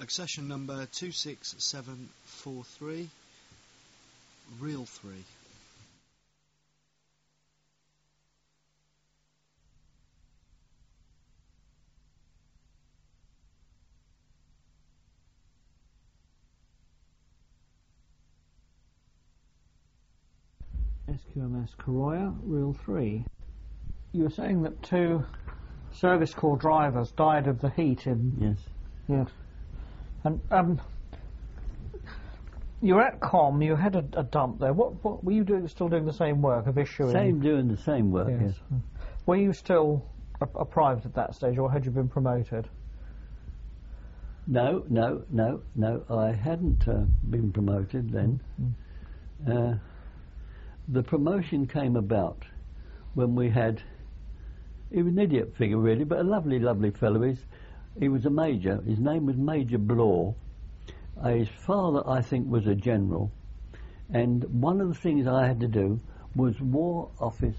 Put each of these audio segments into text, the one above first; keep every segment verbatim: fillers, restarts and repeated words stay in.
Accession number two six seven four three, reel three. S Q M S Koroya, reel three. You were saying that two service corps drivers died of the heat in... Yes. Yes. And um, you were at Com, you had a, a dump there. What, what were you doing? Still doing the same work of issuing? Same, doing the same work, yes. yes. Were you still a, a private at that stage, or had you been promoted? No, no, no, no. I hadn't uh, been promoted then. Mm. Uh, the promotion came about when we had... He was an idiot figure, really, but a lovely, lovely fellow. He's, he was a major. His name was Major Blaw. Uh, his father, I think, was a general. And one of the things I had to do was War Office,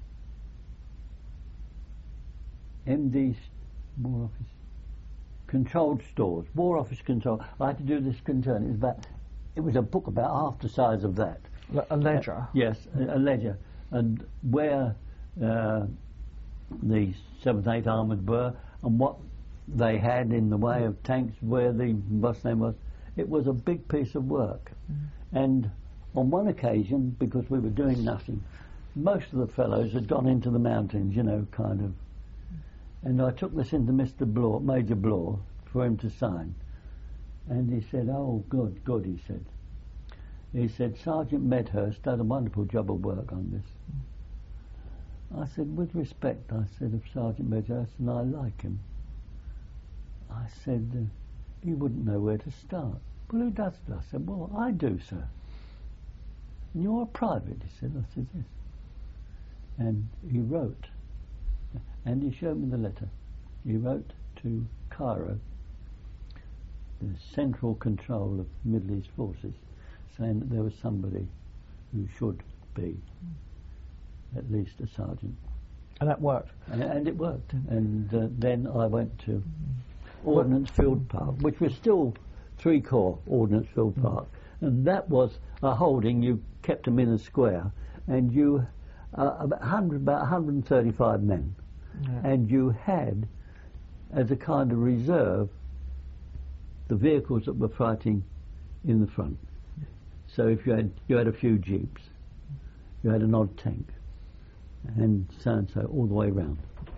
M D's, War Office, controlled stores, War Office control. I had to do this concern. It was about, it was a book about half the size of that. A ledger? Uh, yes, a, a ledger. And where uh, the seventh, eighth Armoured were, and what they had in the way of tanks, where the bus name was. It was a big piece of work. Mm. And on one occasion, because we were doing nothing, most of the fellows had gone into the mountains, you know, kind of. And I took this into Mister Blaw, Major Blaw, for him to sign. And he said, oh, good, good, he said. He said, Sergeant Medhurst did a wonderful job of work on this. Mm. I said, with respect, I said, of Sergeant Medhurst, and I like him. I said, uh, he wouldn't know where to start. Well, who does it? I said, well, I do, sir. And you're a private, he said. I said, yes. And he wrote, and he showed me the letter. He wrote to Cairo, the central control of Middle East forces, saying that there was somebody who should be at least a sergeant. And that worked? And, and it worked. And uh, then I went to Ordnance Field Park, which was still three corps Ordnance Field Park, mm. and that was a holding. You kept them in a square, and you uh, about one hundred, about one hundred thirty-five men, yeah. and you had, as a kind of reserve, the vehicles that were fighting in the front. So if you had you had a few jeeps, you had an odd tank, and so and so all the way round,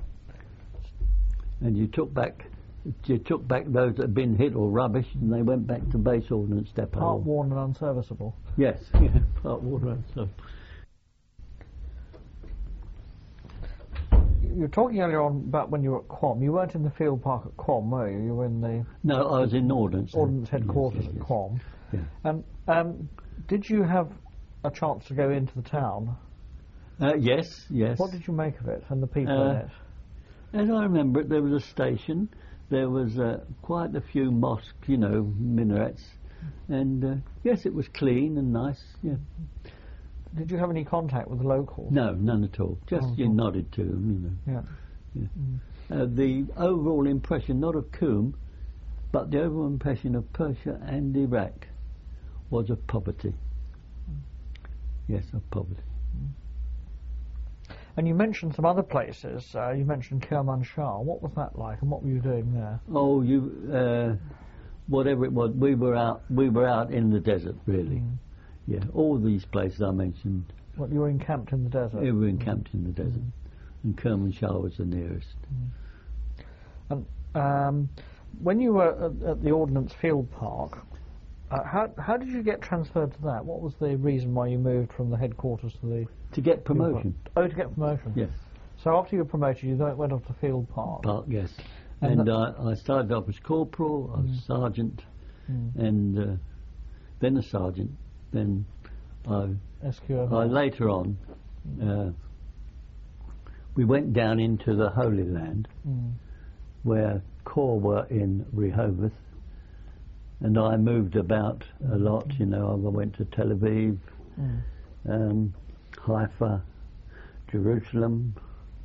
and you took back. You took back those that had been hit or rubbish, and they went back to base ordnance depot. Part worn and unserviceable. Yes, yeah, part worn and unserviceable. You were talking earlier on about when you were at Quam. You weren't in the field park at Quam, were you? You were in the... No, I was in Ordnance. Ordnance headquarters yes, yes, at Quam. Yes. Yeah. And um, did you have a chance to go into the town? Uh, yes, yes. What did you make of it and the people uh, in it? As I remember it, there was a station. There was uh, quite a few mosques, you know, minarets, and uh, yes, it was clean and nice. Yeah. Did you have any contact with the locals? No, none at all. Just oh, you cool. nodded to them, you know. Yeah. yeah. Mm. Uh, the overall impression, not of Qum, but the overall impression of Persia and Iraq, was of poverty. Mm. Yes, of poverty. Mm. And you mentioned some other places. Uh, you mentioned Kermanshah. What was that like, and what were you doing there? Oh, you, uh, whatever it was, we were out. We were out in the desert, really. Mm. Yeah, all these places I mentioned. What, you were encamped in the desert? We were encamped mm. in the desert, mm. and Kermanshah was the nearest. Mm. And um, when you were at, at the Ordnance Field Park, uh, how how did you get transferred to that? What was the reason why you moved from the headquarters to the... To get promotion. Oh, to get promotion? Yes. So after you were promoted, you then went off to Field Park? Park, yes. And, and uh, I started off as corporal, I was mm. sergeant, mm. and uh, then a sergeant. Then I, S Q M. I later on, uh, we went down into the Holy Land, mm. where corps were in Rehoboth, and I moved about a lot. You know, I went to Tel Aviv, mm. um, Haifa, Jerusalem.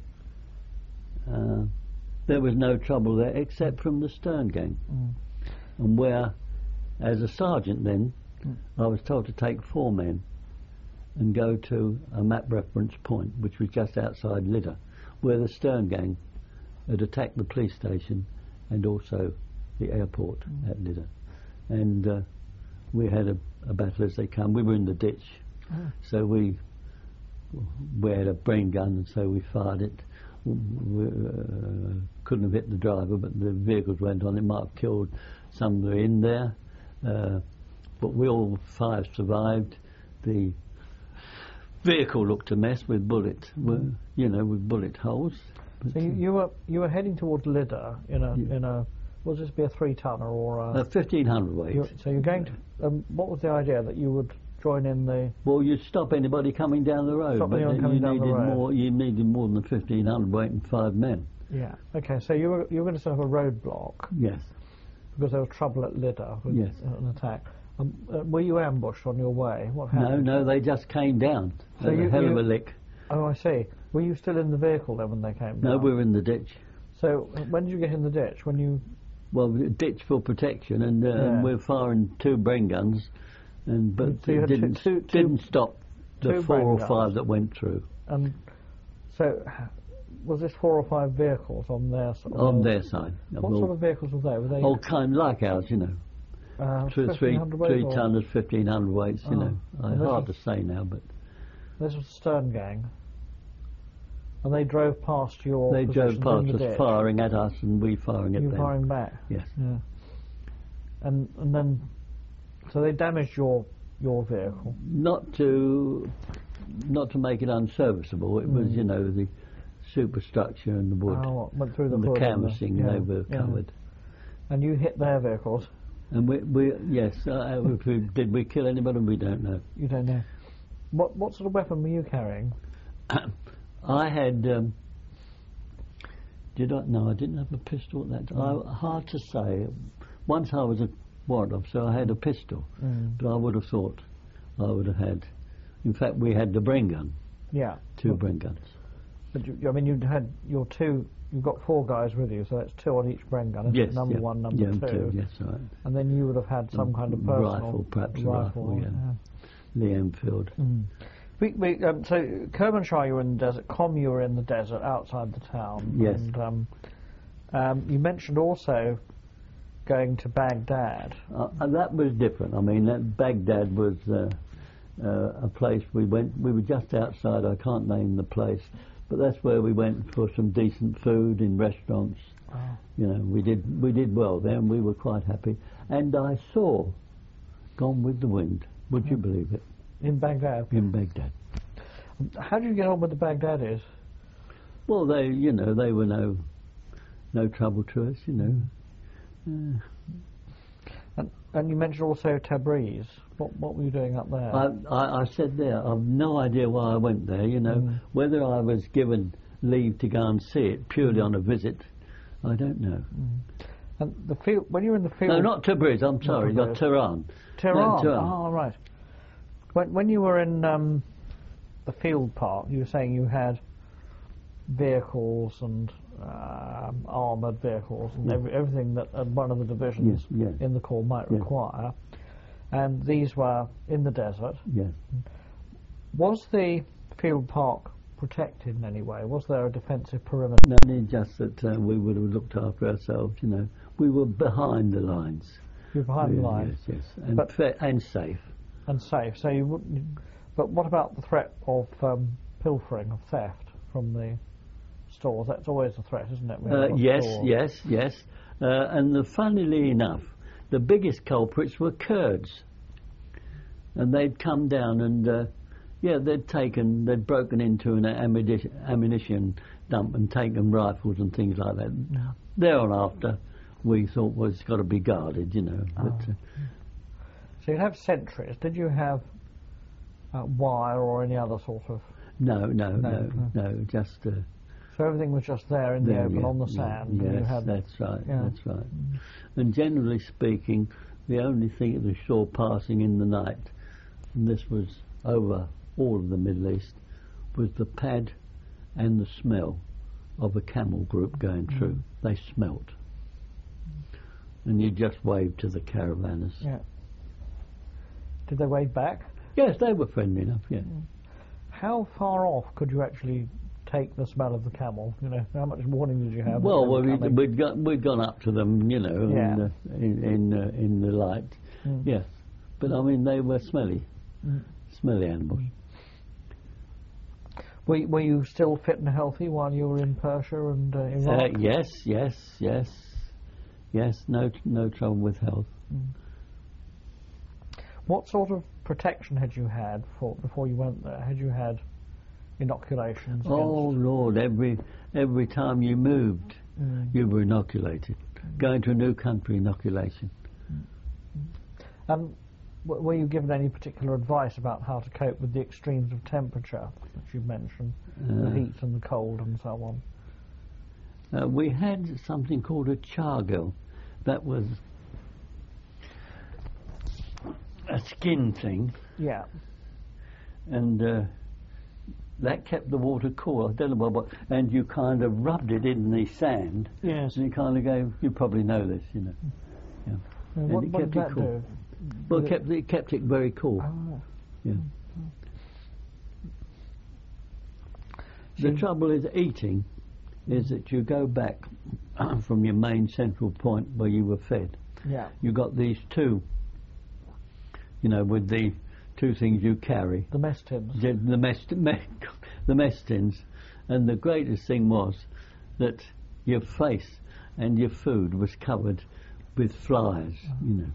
Uh, there was no trouble there except from the Stern Gang. Mm. and where, as a sergeant then, Mm. I was told to take four men and go to a map reference point, which was just outside Lidder, where the Stern gang had attacked the police station and also the airport Mm. at Lidder. And uh, we had a, a battle as they come. We were in the ditch, Oh. so we we had a brain gun, and so we fired it. We uh, couldn't have hit the driver, but the vehicles went on. It might have killed some that were in there, uh, but we all five survived. The vehicle looked a mess with bullet, mm. you know, with bullet holes. So you, you were you were heading towards Lidder in a Yeah. in a was this be a three tonner or a, Uh, fifteen hundred weight. you, so you're going to um, what was the idea that you would join in the Well, you'd stop anybody coming down the road, Stop but anyone then coming you down the needed road. more. You needed more than fifteen hundred weight and five men. yeah okay so you were you were going to set up a roadblock Yes, because there was trouble at Lidder with Yes. an attack. Um, uh, were you ambushed on your way? What no, happened? no, they just came down. So At you- a hell you- of a lick. Oh, I see. Were you still in the vehicle then when they came No, down? we were in the ditch. So uh, when did you get in the ditch? When you Well, the ditch for protection, and, uh, Yeah. and we're firing two brain guns, and but So you it had didn't two- two- didn't stop the two four brain or guns. five that went through and so h- was this four or five vehicles on their s- on their- their side. What sort of vehicles were they? Were they all kind like ours, you know, uh, three, three, fifteen hundred weight three or- tonners, fifteen hundred weights, you Oh. know. Uh, And this hard was- to say now, but This was the Stern gang, and they drove past your. they drove positions past in the us, ditch. firing at us, and we firing at You them. firing back. Yes. Yeah. And and then, so they damaged your your vehicle. Not to not to make it unserviceable. It was, Mm. you know, the superstructure and the wood, Oh, went through the and the hood and canvassing yeah, they were yeah. covered. And you hit their vehicles. And we, we yes, uh, if we, did we kill anybody? We don't know. You don't know. What what sort of weapon were you carrying? I had. Um, did I? No, I didn't have a pistol at that time. I, hard to say. Once I was a warrant officer, I had a pistol, Mm. but I would have thought I would have had. In fact, we had the brain gun, Yeah. two brain guns. But you, I mean, you had your two. You've got four guys with you, so that's two on each brain gun. Isn't Yes, it? Number yeah. one, number yeah, two. Yes, right. And then you would have had some kind of personal Rifle, perhaps a rifle, yeah. The Enfield. Mm. We, we, um, so Kermanshah, you were in the desert. Com, you were in the desert outside the town. Yes. And um, um, you mentioned also going to Baghdad. Uh, and that was different. I mean, that Baghdad was uh, uh, a place we went. We were just outside. I can't name the place, but that's where we went for some decent food in restaurants. Oh. You know, we did we did well there, and we were quite happy. And I saw Gone with the Wind. Would you believe it? In Baghdad. In Baghdad. How did you get on with the Baghdadis? Well, they, you know, they were no no trouble to us. You know. Uh, And, and you mentioned also Tabriz. What what were you doing up there? I, I, I said there, I've no idea why I went there, you know. Mm. Whether I was given leave to go and see it purely on a visit, I don't know. Mm. And the field when you were in the field. No, not Tabriz, I'm sorry, not Tabriz. Tehran. Tehran. No, Tehran. Oh, right. When when you were in um, the field park, you were saying you had vehicles and um, armoured vehicles and Yeah. every, everything that uh, one of the divisions Yes, yes. in the Corps might Yes. require. And these were in the desert. Yes. Was the field park protected in any way? Was there a defensive perimeter? No, only just that uh, we would have looked after ourselves, you know. We were behind the lines. You were behind the Really, lines Yes, yes. And, But- fa- and safe. and safe. So you wouldn't. But what about the threat of um, pilfering, of theft from the stores? That's always a threat, isn't it? when you've Uh, got yes, stores? yes, yes. Uh, and the, funnily enough, the biggest culprits were Kurds. And they'd come down and, uh, yeah, they'd taken, they'd broken into an ammunition, ammunition dump and taken rifles and things like that. Yeah. Thereafter, we thought was got to be guarded, you know. Oh. But, uh, So you'd have sentries. Did you have uh, wire or any other sort of? no, no, No, no, no. no, just uh, So everything was just there in the there, open yeah, on the yeah, sand. and you Yes, had, that's right. yeah. That's right. And generally speaking, the only thing that we saw passing in the night, and this was over all of the Middle East, was the pad and the smell of a camel group going through. Mm. They smelt. and you just waved to the caravanners. Yeah. Did they wave back? Yes, they were friendly enough, yeah. How far off could you actually take the smell of the camel? You know, how much warning did you have? Well, well we, we'd, we'd, got, we'd gone up to them, you know, Yeah. in, uh, in, in, uh, in the light. Mm. Yes. But, I mean, they were smelly, Mm. smelly animals. Were, were you still fit and healthy while you were in Persia and uh, Iraq? Uh, yes, yes, yes, yes, no, no trouble with health. What sort of protection had you had for, before you went there? Had you had inoculations? Oh, against- Lord, every, every time you moved, Mm. you were inoculated. Going to a new country, inoculation. And w- were you given any particular advice about how to cope with the extremes of temperature that you mentioned, the Uh, heat and the cold and so on? Uh, we had something called a chargil. That was a skin thing, Yeah. and uh, that kept the water cool. I don't know what, and you kind of rubbed it in the sand, Yes. and it kind of gave. You probably know this, you know. Yeah. And And what it what kept did it that cool. do? Well, Did it kept it kept it very cool. Oh. Yeah. The See- trouble is eating, is that you go back from your main central point where you were fed. Yeah. You got these two, you know, with the two things you carry, The mess tins. the, the mess, me, the mess tins, and the greatest thing was that your face and your food was covered with flies, you know.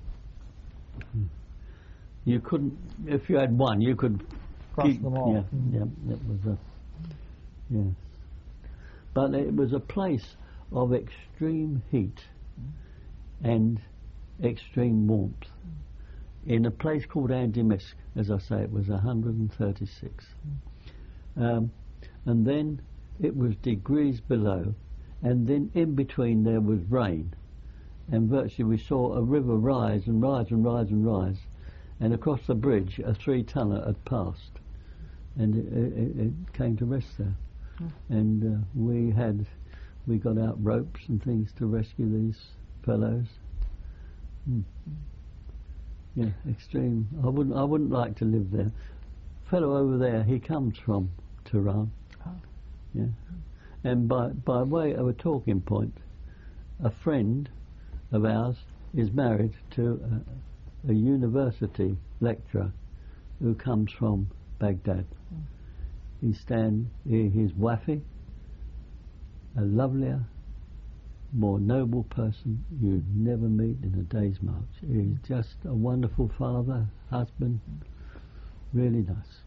You couldn't, if you had one, you could Brush keep- them off. Yeah, Mm. yeah, it was a, yes. But it was a place of extreme heat and extreme warmth. In a place called Andimisk, as I say, it was one hundred thirty-six. Um, and then it was degrees below, and then in between there was rain. And virtually we saw a river rise and rise and rise and rise. And across the bridge, a three-tonner had passed. And it, it, it came to rest there. And uh, we had, we got out ropes and things to rescue these fellows. Mm. Yeah, extreme. I wouldn't, I wouldn't like to live there. Fellow over there, he comes from Tehran. Oh. Yeah. And by by way of a talking point, a friend of ours is married to a, a university lecturer who comes from Baghdad. He stand, he, he's Wafi, a lovelier, more noble person you'd never meet in a day's march. He's just a wonderful father, husband, really nice.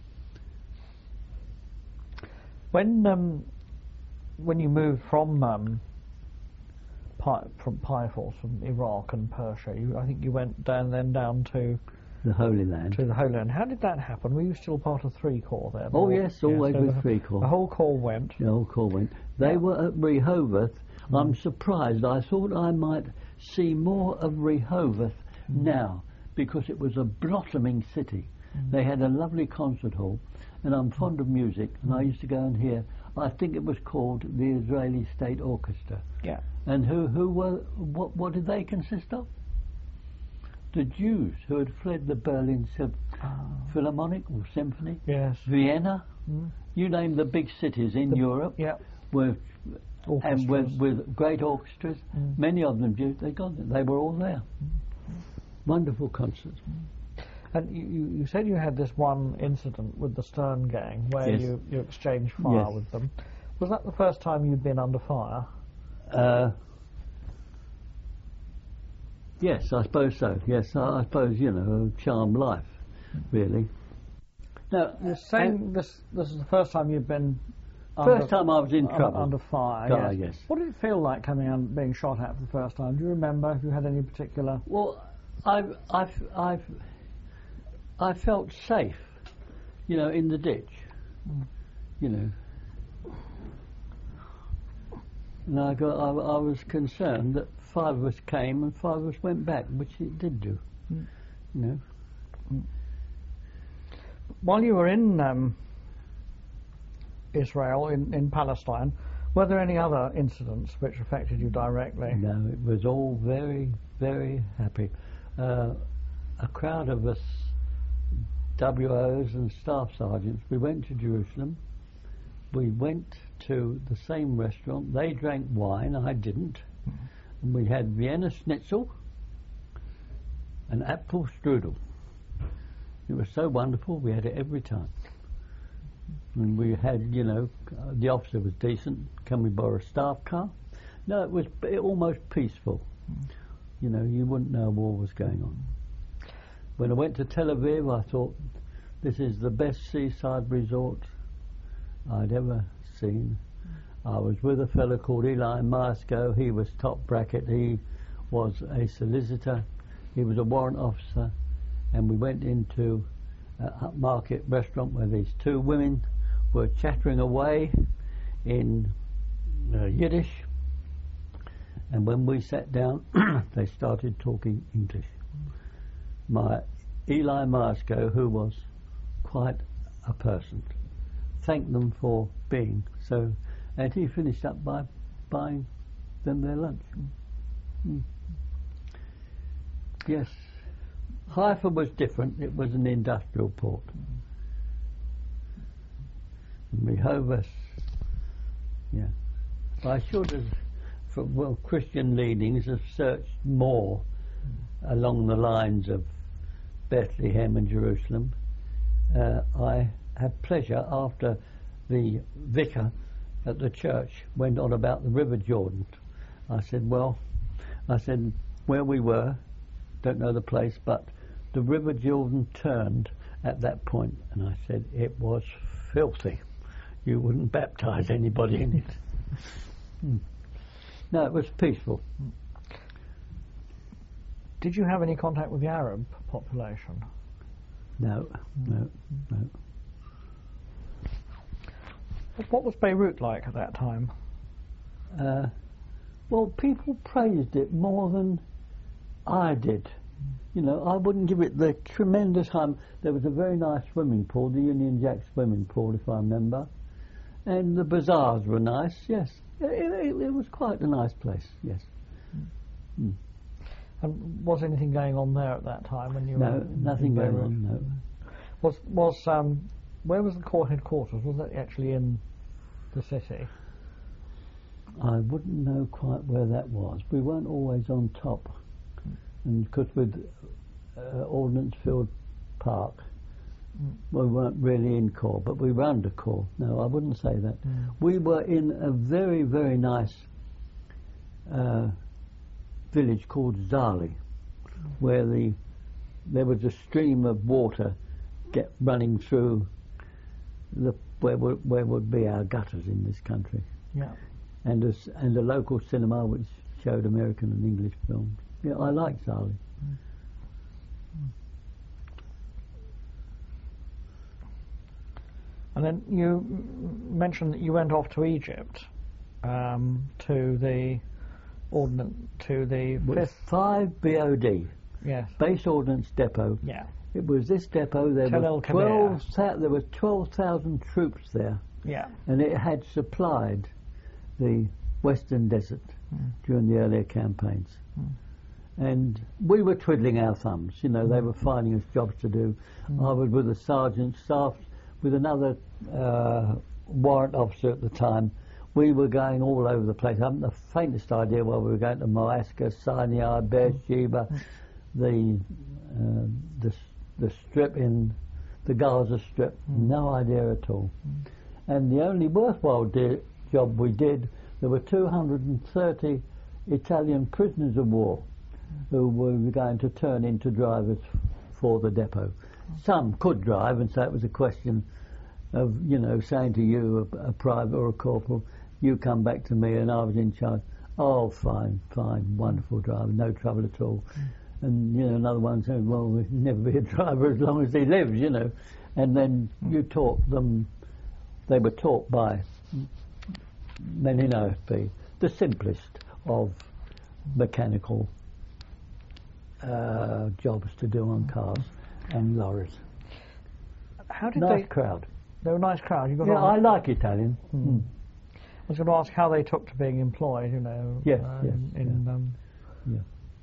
When um, when you moved from um, Pi- from Pifos, from Iraq and Persia, you, I think you went down then down to The Holy Land. to the Holy Land. How did that happen? Were you still part of Three Corps there? Oh Or- yes, always so with the, Three Corps. The whole corps went. The whole Corps went. They Yeah. were at Rehoboth. I'm surprised. I thought I might see more of Rehoboth now, because it was a blossoming city. They had a lovely concert hall, and I'm fond of music, and I used to go and hear. I think it was called the Israeli State Orchestra. Yeah. And who who were what what did they consist of? The Jews who had fled the Berlin Symph- Philharmonic or Symphony, Yes. Vienna. Mm. You name the big cities in The- Europe Yeah. were and with, Orchestras. with great orchestras, Mm. many of them Jews. They got it. They were all there. Wonderful concerts. And you, you, you said you had this one incident with the Stern Gang where Yes. you, you exchanged fire Yes. with them. Was that the first time you'd been under fire? Uh, yes, I suppose so. Yes, I, I suppose you know, a charmed life, really. Now, You're saying and this this is the first time you've been first under, time I was in un- trouble. under fire. Ah, yes. yes. What did it feel like coming on being shot at for the first time? Do you remember if you had any particular? Well, I've, I've, I've, I felt safe, you know, in the ditch, you know. And I, got, I, I was concerned that five of us came and five of us went back, which it did do, Mm. you know. While you were in um, Israel, in, in Palestine, Were there any other incidents which affected you directly? No, it was all very, very happy. Uh, a crowd of us, W Os and staff sergeants, we went to Jerusalem. We went to the same restaurant. They drank wine, I didn't. Mm-hmm. And we had Vienna Schnitzel and apple strudel. It was so wonderful, we had it every time. And we had, you know, uh, the officer was decent. Can we borrow a staff car? No, it was b- almost peaceful. Mm. You know, you wouldn't know war was going on. When I went to Tel Aviv, I thought, this is the best seaside resort I'd ever seen. I was with a fellow called Eli Marsko. He was top bracket. He was a solicitor. He was a warrant officer. And we went into an upmarket restaurant where these two women were chattering away in uh, Yiddish. And when we sat down, they started talking English. My Eli Marsko, who was quite a person, thanked them for being so, and he finished up by buying them their lunch. Mm. Yes, Haifa was different. It was an industrial port. And Rehovot, yeah. I should have, for, well, Christian leadings have searched more along the lines of Bethlehem and Jerusalem. Uh, I had pleasure after the vicar at the church went on about the River Jordan. I said, well, I said, where we were, don't know the place, but the River Jordan turned at that point, and I said, it was filthy. You wouldn't baptize anybody in it. Hmm. No, it was peaceful. Did you have any contact with the Arab population? No, no, no. What was Beirut like at that time? Uh, well, people praised it more than I did. You know, I wouldn't give it the tremendous hum. There was a very nice swimming pool, the Union Jack swimming pool, if I remember. And the bazaars were nice, yes. It, it, it was quite a nice place, yes. Mm. And was anything going on there at that time when you no, were in nothing in going on, no. Was, was, um, where was the Corps headquarters? Was that actually in the city? I wouldn't know quite where that was. We weren't always on top. And because with uh, Ordnance Field Park, mm. we weren't really in Corps, but we were under Corps. No, I wouldn't say that. Mm. We were in a very, very nice uh, village called Zali, mm. where the there was a stream of water get running through the where would, where would be our gutters in this country. Yeah. And a, and a local cinema which showed American and English films. Yeah, I like Zali. Mm. And then you m- mentioned that you went off to Egypt, um, to the ordnance, to the fifth five B O D. Yes. Base Ordnance Depot. Yeah. It was this depot. There Tel were El twelve. Tha- there were twelve thousand troops there. Yeah. And it had supplied the Western Desert mm. during the earlier campaigns. Mm. And we were twiddling our thumbs, you know, they were finding us jobs to do. Mm. I was with a sergeant, staffed with another uh, warrant officer at the time. We were going all over the place. I haven't the faintest idea where we were going to Moasca, Sinai, Beersheba, mm. the, uh, the the strip in the Gaza Strip. Mm. No idea at all. Mm. And the only worthwhile di- job we did, there were two hundred thirty Italian prisoners of war who were going to turn into drivers f- for the depot. Some could drive, and so it was a question of, you know, saying to you, a, a private or a corporal, you come back to me, and I was in charge. Oh, fine, fine, wonderful driver, no trouble at all. Mm. And, you know, another one said, well, we'll never be a driver as long as he lives, you know. And then mm. you taught them, they were taught by men in O F P, the simplest of mechanical Uh, jobs to do on cars and lorries. How did nice they? crowd. They were a nice crowd. You got yeah, on. I like Italian. Mm. was going to ask how they took to being employed, you know. Yes, uh, yes, in, in, yeah. um, Yeah,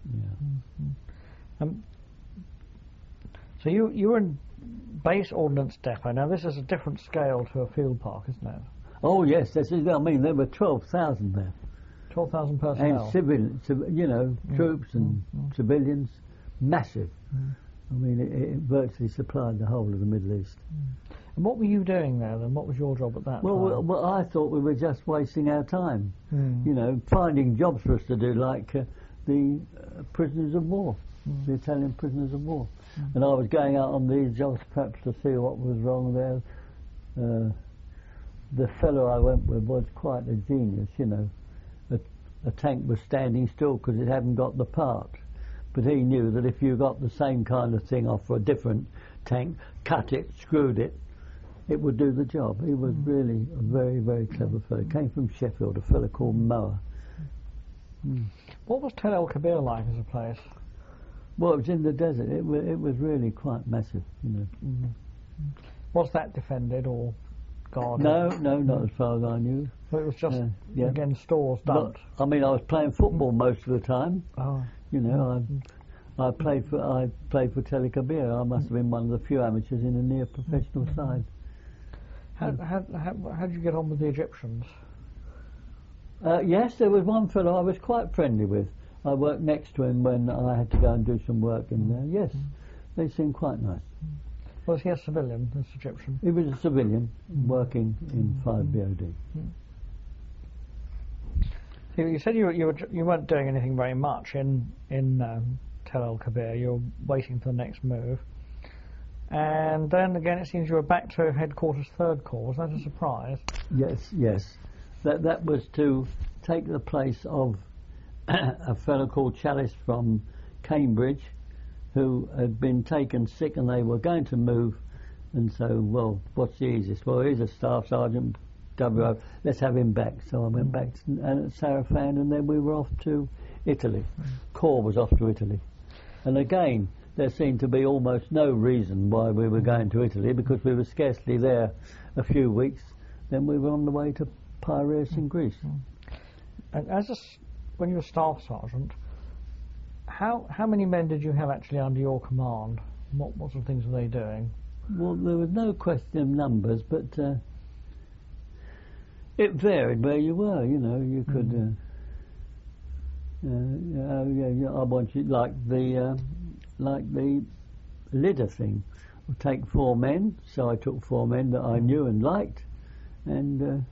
yeah. um, so you you were in base ordnance depot. Now this is a different scale to a field park, isn't it? Oh yes, this is. I mean, there were twelve thousand there, Twelve thousand personnel. and civil, civ- you know, Mm. troops and Mm. civilians, massive. Mm. I mean, it, it virtually supplied the whole of the Middle East. And what were you doing there then? What was your job at that Well, time? well, well, I thought we were just wasting our time, Mm. you know, finding jobs for us to do, like uh, the uh, prisoners of war, Mm. the Italian prisoners of war. Mm. And I was going out on these jobs perhaps to see what was wrong there. Uh, the fellow I went with was quite a genius, you know. A, a tank was standing still because it hadn't got the part. But he knew that if you got the same kind of thing off for a different tank, cut it, screwed it, it would do the job. He was Mm. really a very, very clever fellow. Came from Sheffield, a fellow called Moa. Mm. What was Tel El Kabir like as a place? Well, it was in the desert. It was, it was really quite massive, you know. Mm. Was that defended or guarded? No, no, not as far as I knew. Well, it was just, Uh, yeah. again, stores But, dumped. I mean, I was playing football most of the time. Oh. You know, I, I played for I played for Tel Kabir. I must have been one of the few amateurs in a near professional side. How, how, how, how did you get on with the Egyptians? Uh, yes, there was one fellow I was quite friendly with. I worked next to him when I had to go and do some work in there. Yes, they seemed quite nice. Was he a civilian, this Egyptian? He was a civilian working in five B O D. You, you said you, were- you, were, you weren't doing anything very much in, in um, Tel El Kabir. You were waiting for the next move. And then again, it seems you were back to headquarters third corps. Was that a surprise? Yes, yes. That that was to take the place of a fellow called Chalice from Cambridge, who had been taken sick, and they were going to move. And so, well, what's the easiest? Well, he's a staff sergeant, W O. Let's have him back. So I went back to uh, Sarafan, and then we were off to Italy. Corps was off to Italy, and again, there seemed to be almost no reason why we were going to Italy, because we were scarcely there a few weeks. Then we were on the way to Piraeus in Greece. And as a, s- when you were staff sergeant, how how many men did you have actually under your command? What what sort of things were they doing? Well, there was no question of numbers, but uh, it varied where you were. You know, you could. Mm. Uh, uh, yeah, yeah, I want you like the uh, like the leader thing. I'll take four men, so I took four men that I knew and liked, and uh,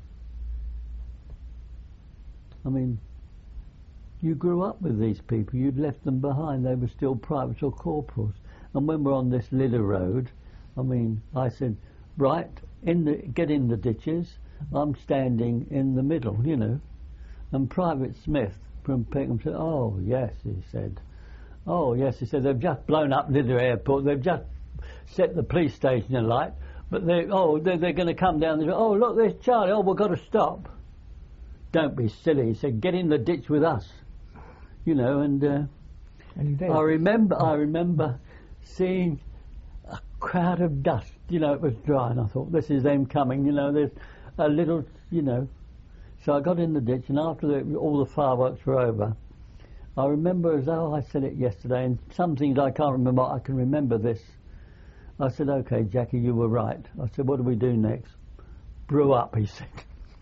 I mean, you grew up with these people. You'd left them behind. They were still privates or corporals. And when we're on this Lidder road, I mean, I said, right, in the get in the ditches. I'm standing in the middle, you know. And Private Smith from Peckham said, oh, yes, he said. Oh, yes, he said, they've just blown up Lidder Airport. They've just set the police station alight. But they, oh, they're, they're going to come down. They say, oh, look, there's Charlie. Oh, we've got to stop. Don't be silly. He said, get in the ditch with us. You know, and uh, And you did. I remember, I remember seeing a crowd of dust. You know, it was dry, and I thought, this is them coming. You know, there's a little, you know. So I got in the ditch, and after the, all the fireworks were over, I remember as though I said it yesterday, and some things I can't remember. I can remember this. I said, "Okay, Jackie, you were right." I said, "What do we do next?" "Brew up," he said.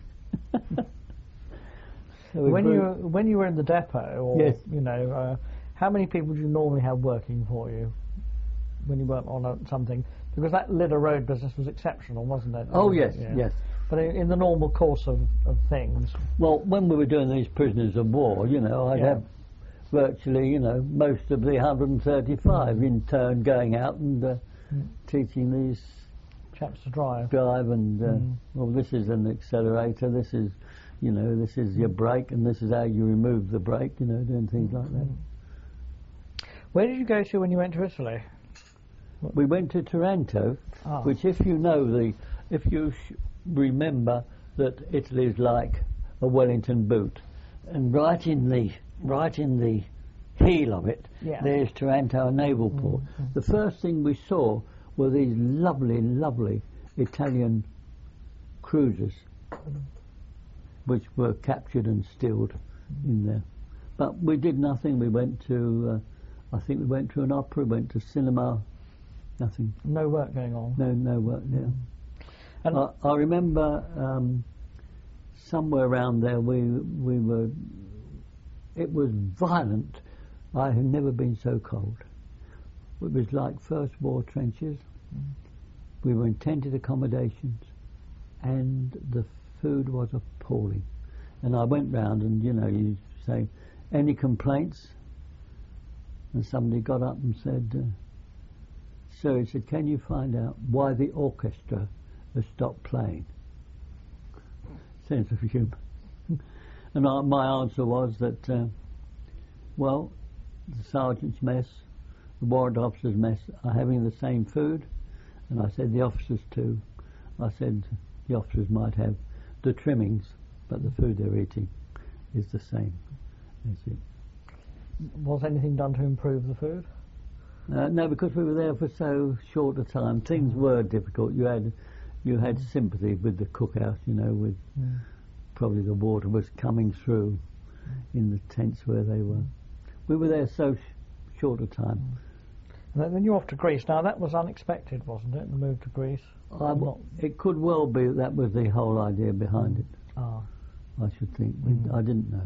So we When brew- you were- when you were in the depot, or Yes. you know, uh, how many people do you normally have working for you when you weren't on a, something? Because that Lidder Road business was exceptional, wasn't it? Oh yes, Yeah. yes. But in, in the normal course of, of things, Well, when we were doing these prisoners of war, you know, I'd Yeah. have virtually, you know, most of the one hundred thirty-five in turn going out and uh, Mm. teaching these chaps to drive. drive and, uh, Mm. well, this is an accelerator, this is, you know, this is your brake, and this is how you remove the brake, you know, doing things like that. Where did you go to when you went to Italy? We went to Taranto, Ah. which, if you know the, if you sh- remember that Italy is like a Wellington boot, and right in the right in the heel of it, Yeah. there's Taranto naval port. Mm-hmm. The first thing we saw were these lovely, lovely Italian cruisers, which were captured and stilled in there. But we did nothing. We went to, uh, I think we went to an opera, went to cinema, nothing. No work going on. No, no work there. And I, I remember um, somewhere around there we we were. It was violent. I had never been so cold. It was like First War trenches. Mm. We were in tented accommodations, and the food was appalling. And I went round, and you know, you say, any complaints? And somebody got up and said, uh, sir, he said, can you find out why the orchestra has stopped playing? Sense of humour. And I, my answer was that, uh, well, the sergeant's mess, the warrant officer's mess are having the same food. And I said, the officers too. I said, the officers might have the trimmings, but the food they're eating is the same. That's it. Was anything done to improve the food? Uh, no, because we were there for so short a time. Things were difficult. You had, you had sympathy with the cookhouse, you know, with Mm. probably the water was coming through in the tents where they were. We were there so sh- short a time. And then you're off to Greece. Now that was unexpected, wasn't it? The move to Greece. I w- Not- it could well be that, that was the whole idea behind it. Ah. I should think. We, Mm. I didn't know.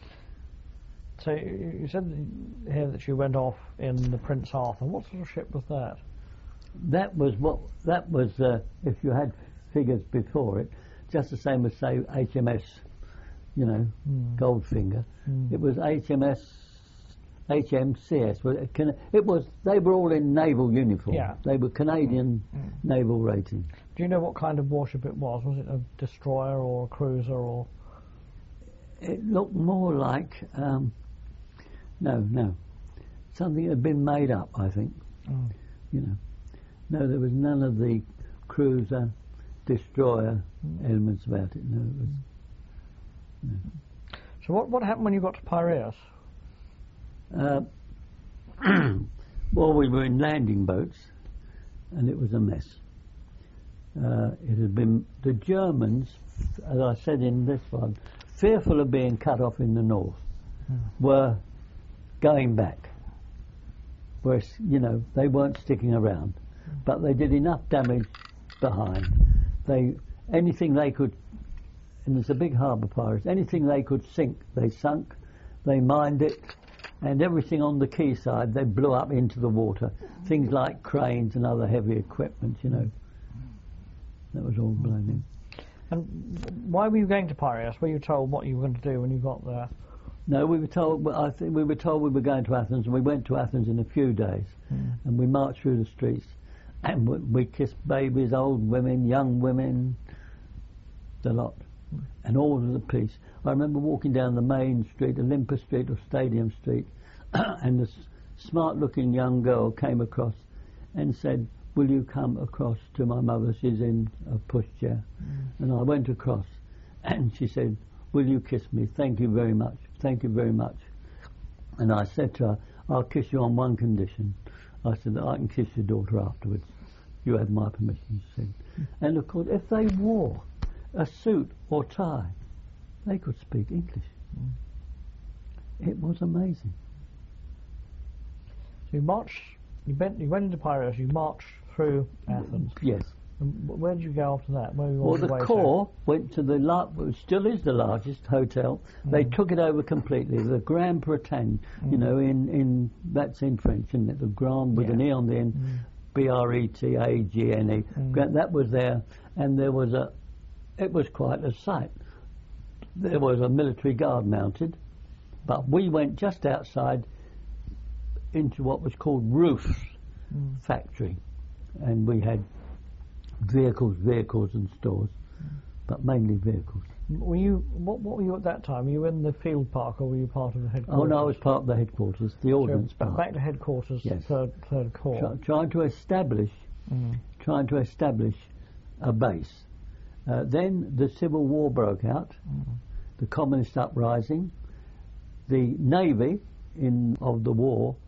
So you you said here that you went off in the Prince Arthur. What sort of ship was that? That was what. That was uh, if you had figures before it, just the same as say H M S, you know, Mm. Goldfinger. Mm. It was H M S, H M C S. Well, it can- it was. They were all in naval uniform. Yeah. They were Canadian Mm. naval rating. Do you know what kind of warship it was? Was it a destroyer or a cruiser or? It looked more like. Um, no, no, something that had been made up. I think. Mm. You know, no, there was none of the cruiser, destroyer Mm. elements about it. No, it was. No. So what what happened when you got to Piraeus? Uh, well, we were in landing boats, and it was a mess. Uh, it had been the Germans, as I said in this one, fearful of being cut off in the north, Mm. were going back. Whereas, you know, they weren't sticking around, but they did enough damage behind. They anything they could, and it's a big harbour, Piraeus. Anything they could sink, they sunk. They mined it. And everything on the quayside, they blew up into the water. Things like cranes and other heavy equipment, you know. That was all blown in. And why were you going to Piraeus? Were you told what you were going to do when you got there? No, we were told. well, I think we were told we were going to Athens, and we went to Athens in a few days, Mm. and we marched through the streets, and we, we kissed babies, old women, young women, the lot, and all of the piece. I remember walking down the main street, Olympus Street or Stadium Street, and this smart-looking young girl came across and said, will you come across to my mother? She's in a pushchair. Mm. And I went across, and she said, will you kiss me? Thank you very much. Thank you very much. And I said to her, I'll kiss you on one condition. I said that I can kiss your daughter afterwards. You have my permission, she said. And of course, if they wore a suit or tie, they could speak English. Mm. It was amazing. So you marched, you went, you went into Piraeus, you marched through Athens. Yes. And wh- where did you go after that? Where were you Well, on your the way to? Corps went to the, lar- well, still is the largest hotel. They Mm. took it over completely. The Grand Bretagne, you Mm. know, in, in that's in French, isn't it? The Grand with Yeah. an E on the end, Mm. B R E T A G N E. Mm. Gra- That was there, and there was a, it was quite a sight. There was a military guard mounted, but we went just outside into what was called Roof's Mm. factory, and we had vehicles, vehicles and stores, but mainly vehicles. Were you, what, what were you at that time? Were you in the field park or were you part of the headquarters? Oh no, I was part of the headquarters, the ordnance so, part. back to headquarters, Yes. third, third corps. Try, trying to establish, Mm. trying to establish a base. Uh, then the Civil War broke out, Mm. the Communist uprising, the Navy in of the war